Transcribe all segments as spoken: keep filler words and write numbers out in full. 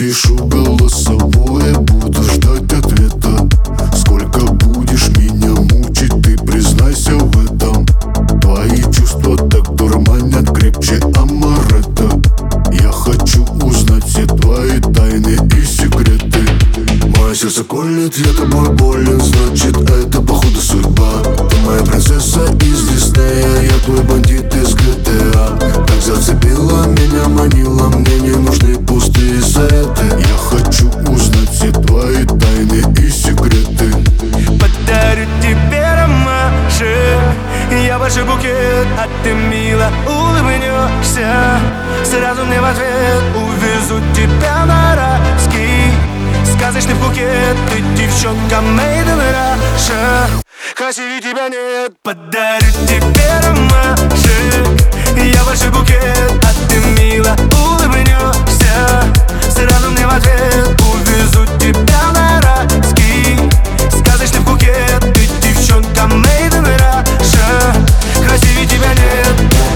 Напишу голосовое, буду ждать ответа. Сколько будешь меня мучить, ты признайся в этом. Твои чувства так дурманят крепче амаретто. Я хочу узнать все твои тайны и секреты. Мое сердце колет, я тобой болен, значит это походу судьба. Ты моя принцесса из Диснея, я твой бандит из джи ти эй. Так зацепила меня, манила, мне не нужны пустые советы. Я хочу узнать все твои тайны и секреты. Подарю тебе ромашек, я большой букет, а ты мило улыбнешься. Сразу мне в ответ увезу тебя на райский сказочный Пхукет. Ты девчонка made in Russia, красивее тебя нет. Подарю тебе ромашек, я большой букет, а ты мило улыбнешься. Сразу мне в ответ увезу тебя на райский сказочный Пхукет. Ты девчонка made in Russia, красивее тебя нет.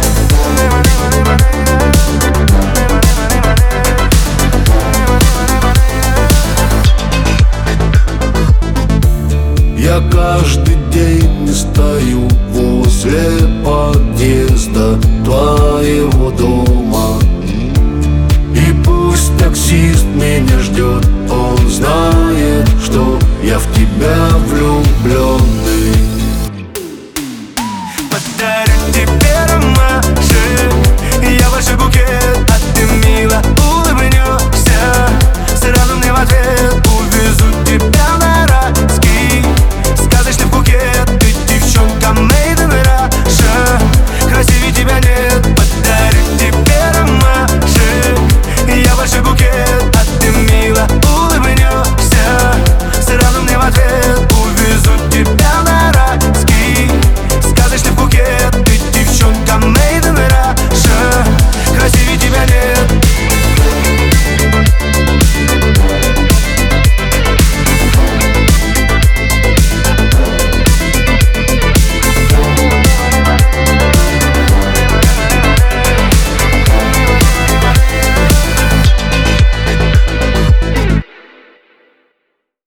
Я каждый день стою возле подъезда твоего дома.